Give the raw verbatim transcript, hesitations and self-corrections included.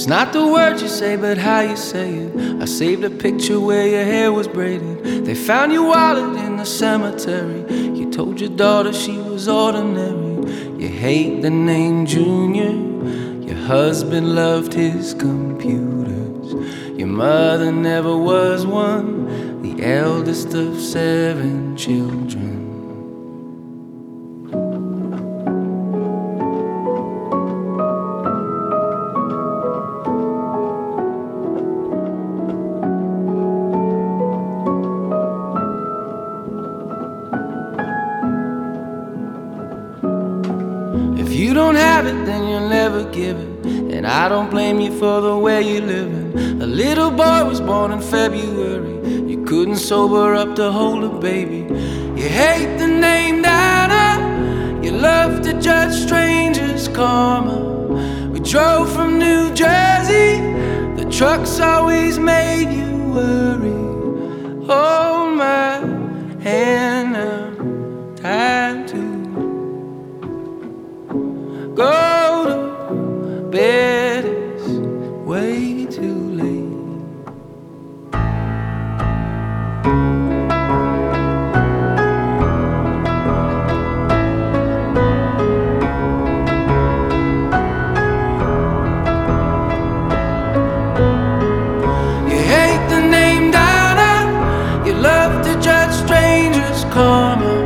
It's not the words you say, but how you say it. I saved a picture where your hair was braided. They found your wallet in the cemetery. You told your daughter she was ordinary. You hate the name Junior. Your husband loved his computers. Your mother never was one, the eldest of seven children. If you don't have it, then you'll never give it. And I don't blame you for the way you're living. A little boy was born in February. You couldn't sober up to hold a baby. You hate the name Nana. You love to judge strangers' karma. We drove from New Jersey. The trucks always made you worry. Hold my hand now, time to go to bed, it's way too late. You hate the name Donna. You love to judge strangers' karma.